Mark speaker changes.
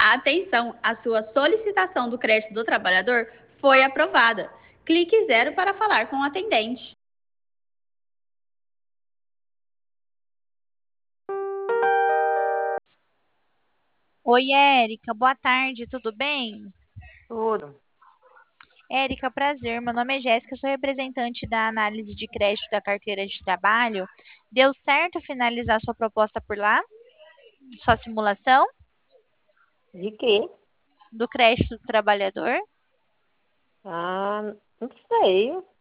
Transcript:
Speaker 1: Atenção, a sua solicitação do crédito do trabalhador foi aprovada. Clique zero para falar com o atendente.
Speaker 2: Oi, Érica, boa tarde, tudo bem?
Speaker 3: Tudo.
Speaker 2: Érica, prazer. Meu nome é Jéssica, sou representante da análise de crédito da carteira de trabalho. Deu certo finalizar sua proposta por lá? Sua simulação
Speaker 3: De quê?
Speaker 2: do crédito do trabalhador?
Speaker 3: Ah, não sei.